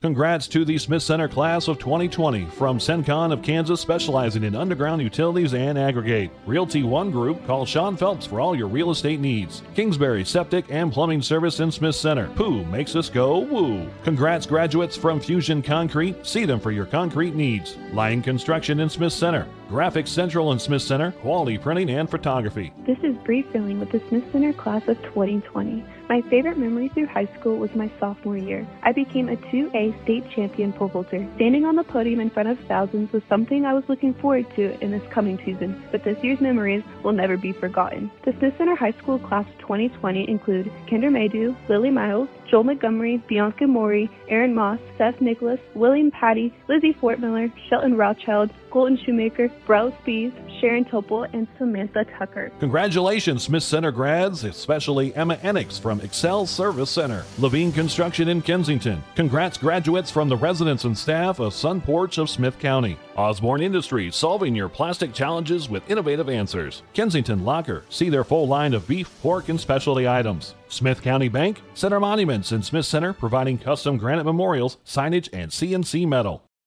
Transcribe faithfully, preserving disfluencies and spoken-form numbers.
Congrats to the Smith Center class of twenty twenty from CenCon of Kansas, specializing in underground utilities and aggregate. Realty One Group, call Sean Phelps for all your real estate needs. Kingsbury Septic and Plumbing Service in Smith Center. Pooh makes us go woo. Congrats graduates from Fusion Concrete. See them for your concrete needs. Line Construction in Smith Center. Graphics Central in Smith Center. Quality printing and photography. This is Bree Filling with the Smith Center class of twenty twenty. My favorite memory through high school was my sophomore year. I became a two A state champion pole vaulter. Standing on the podium in front of thousands was something I was looking forward to in this coming season, but this year's memories will never be forgotten. The Smith Center High School class of twenty twenty include Kendra Maydew, Lily Miles, Joel Montgomery, Bianca Maury, Aaron Moss, Seth Nicholas, William Patty, Lizzie Fortmiller, Shelton Rothschild, Colton Shoemaker, Brell Spees, Sharon Topol, and Samantha Tucker. Congratulations, Smith Center grads, especially Emma Enix from Excel Service Center. Levine Construction in Kensington. Congrats graduates from the residents and staff of Sun Porch of Smith County. Osborne Industries, solving your plastic challenges with innovative answers. Kensington Locker, see their full line of beef, pork, and specialty items. Smith County Bank, Center Monuments in Smith Center, providing custom granite memorials, signage, and C N C metal.